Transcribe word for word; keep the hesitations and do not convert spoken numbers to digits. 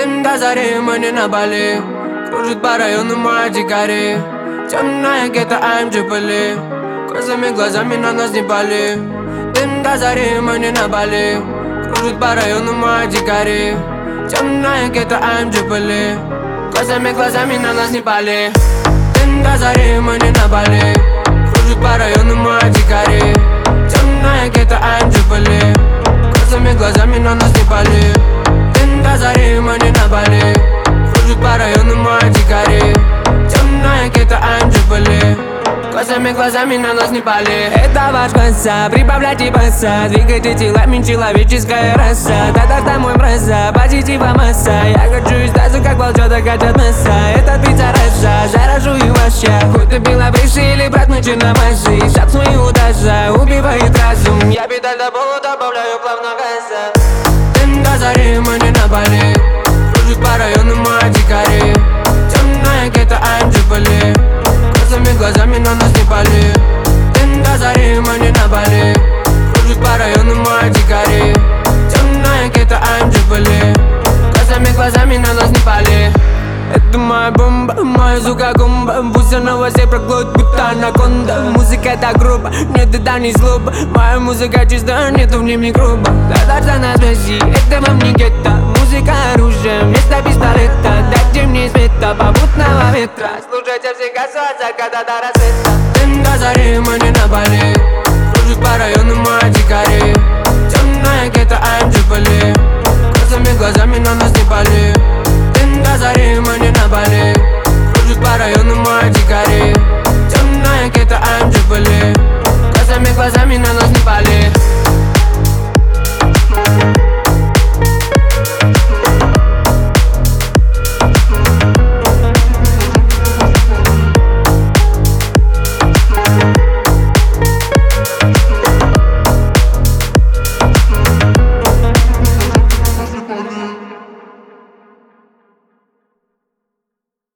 Дым до зари, мы не на Бали. Кружит по району моя дикари. Темная гетто, I'm Джипали. Косыми глазами на нас не пали. Дым до зари, мы не на Бали. Кружит по району моя дикари. Темная гетто, I'm Джипали. Косыми глазами на нас не пали. Дым до зари, мы не на Бали. Кружит по району моя дикари. Темная гетто, I'm Джипали. Косыми глазами на нас не пали. Дым до зари, мы не на Бали. Кружит по району моя дикари. Темная гетто, I'm Джипали. Косыми глазами на нас не пали. Это ваш конца, прибавляйте баса. Двигайте телами, человеческая раса. Та-та-та, мой мраза, позитива масса. Я хочу из таза, как волчата хотят мяса. Этот пицца раса, заражу и вообще. Хоть ты белобрысый или брат, мы черномазый. Шаг свой удача, убивает разум. Я педаль до пола добавляю плавно газа. Дым до зари, мы не на Бали. Кружит по району моя дикари. Темная гетто, I'm Джипали. Косыми глазами на нас не пали. Дым до зари, мы не на Бали. Кружит по району моя дикари. Темная гетто, I'm Джипали. Косыми глазами на нас не пали. Это моя бомба, моя звука гумба. Пусть она вас всех проглотит, будто анаконда. Музыка так грубо, нет, это не злоба. Моя музыка чиста, нету в ней микроба. Кататься на связи, это вам не гетто. Музыка оружие, вместо пистолета. Дайте мне света, попутного ветра. Слушайте всегда от заката до рассвета. Дым до зари, мы не на Бали. Кружит по району моя дикари. Темная гетто, I'm Джипали. Косыми глазами на нас не пали. Дым до зари, мы не на Бали. Кружит по району моя